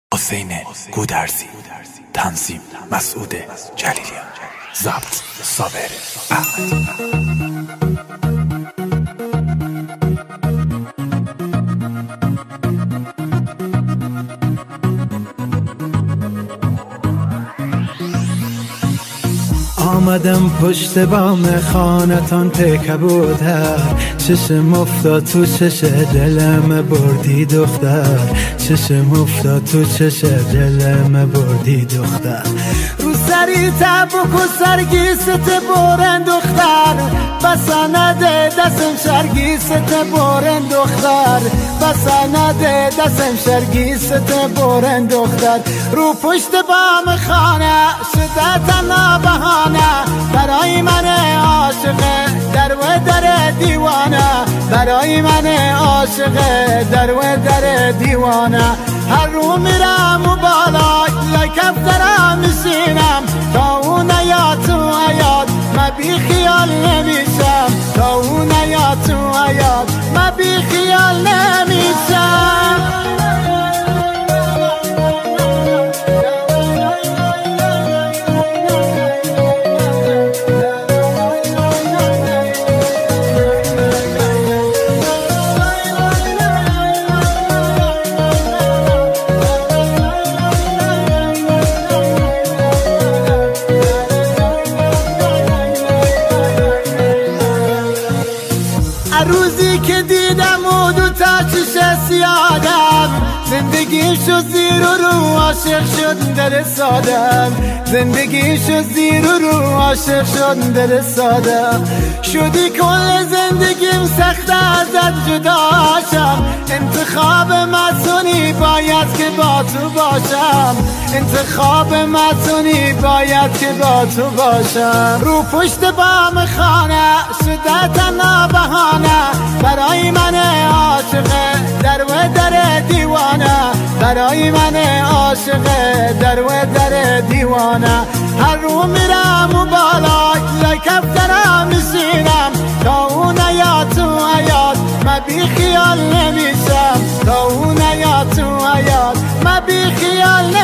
حسین گودرزی، تنظیم مسعود جلیلیان، ضبط صابر احمدی. آمدم پشت بام خانتان تکه بوده، چشم افتاد تو چش دلم بردی دختر، چشم افتاد تو چش دلم بردی دختر. رو سری تبوک و سرگیست برن دختر، بسنده دستم شرگیست برن دختر، بسنده دستم شرگیست برن دختر. رو پشت بام خانه شده تنها بهانه، برای من عاشقه در و در دیوانه، برای من عاشقه در و در دیوانه. هر رو میرم و بالا یا کفترم میشینم، تا اون نیاد تو حیات من بی خیال نمیشم، تا اون نیاد تو حیات من بی خیال نمیشم. روزی که دیدم و دو تا چشم سیادم، زندگی شد زیر و رو عاشق شد دل سادم، زندگی شد زیر و رو عاشق شد دل سادم. شدی کل زندگیم سخت ازت جداشم، انتخاب مصونی باید که با تو باشم، انتخاب مصونی باید که با تو باشم. رو پشت بام خانه شده تنها بهانه، برای من عاشقه در و در دیوانه، برای من عاشقه در و در دیوانه. هر رو میرم و بالا یا کفترم میشینم، تا اون نیاد تو حیات من بی خیال نمیشم، تا اون نیاد تو حیات من بی خیال نمیشم.